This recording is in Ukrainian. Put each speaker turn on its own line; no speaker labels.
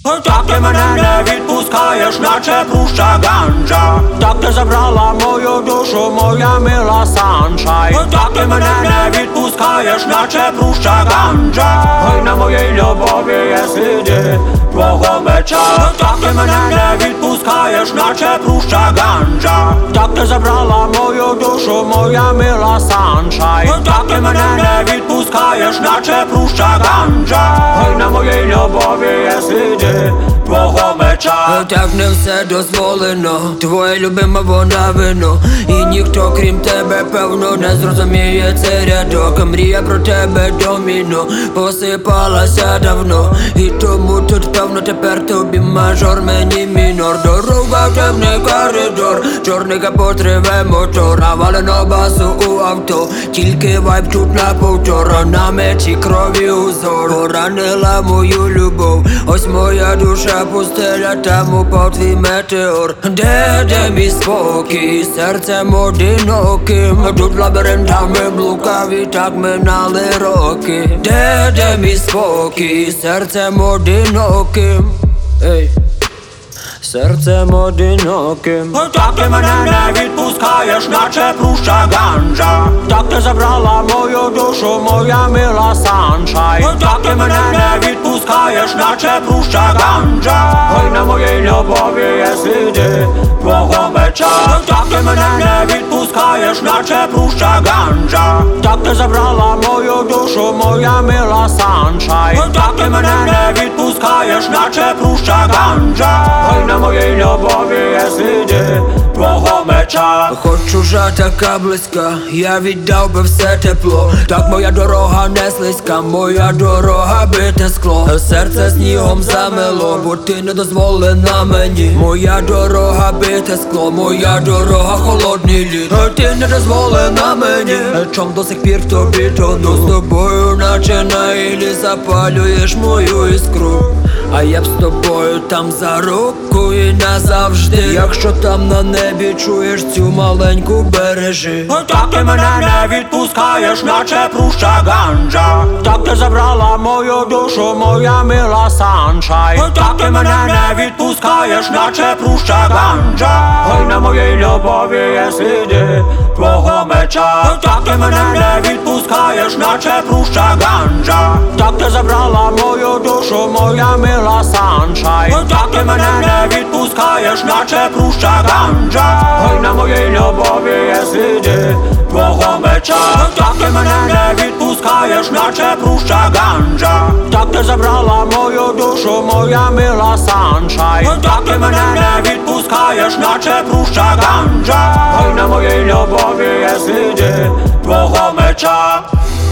Так ти мене не відпускаєш, наче пруща ганджа. Так ти забрала мою душу, моя мила саншай. Так ти мене не відпускаєш, наче пруща ганджа. Ой, на моїй любові є сліди твого меча. Так ти мене не відпускаєш, наче пруща ганджа. Так ти забрала мою душу, моя мила саншай. Так ти мене не відпускаєш, наче пруща ганджа. Ой, на моїй любові є сліди твого меча.
Так не все дозволено, твоє любиме вона вино. І ніхто крім тебе, певно, не зрозуміє цей рядок. Мрія про тебе доміно посипалася давно. І тому тут певно тепер тобі мажор, мені мінор. Дорога в темний коридор, чорний капот реве мотор. Навалено басу у авто, тільки вайб тут на повтор. На мечі крові узор, поранила мою любов. Ось моя душа пустеля, там упав твій метеор. Де мій спокій, серцем одиноким. Тут лабіринтами блукаві, так минали роки. Де мій спокій, серцем одиноким. Ей, серцем одиноким.
Так ти мене не відпускаєш, наче пруща ганджа. Так ти забрала мою душу, моя мила саншай. Так ти мене не відпускаєш, наче пруща ганджа. Ой, на моїй любові є сліди твого меча. Так ти мене не відпускаєш, наче пруща ганджа. Так ти забрала мою душу, моя мила саншай. Так ти мене не відпускаєш, наче пруща ганджа. Ой, на моїй любові є сліди твого меча.
Хоч чужа така близька, я віддав би все тепло. Так моя дорога не слизька, моя дорога бите скло. Серце снігом замело, бо ти не дозволена мені. Моя дорога бите скло, моя дорога холодний лід. Ти не дозволена мені, чом до сих пір тобі тону. З тобою наче на ілі запалюєш мою іскру. А я б з тобою там за руку і назавжди. Якщо там на небі чуєш цю маленьку бережи.
Так ти мене не відпускаєш, наче пруща ганджа. Так ти забрала мою душу, моя мила саншай. Так ти мене не відпускаєш, наче пруща ганджа. Ой, на моїй любові є сліди твого меча. Так ти мене не відпускаєш, наче пруща ганджа. Так ти забрала мою душу, моя мила саншай. Так ти мене не відпускаєш, наче пруща ганджа. Ой, на моїй любові є сліди твого меча. Так ти мене не відпускаєш, наче пруща ганджа. Так ти забрала мою душу, моя мила саншай. Так ти мене не відпускаєш, наче пруща ганджа. Ой, на моїй любові є сліди твого меча.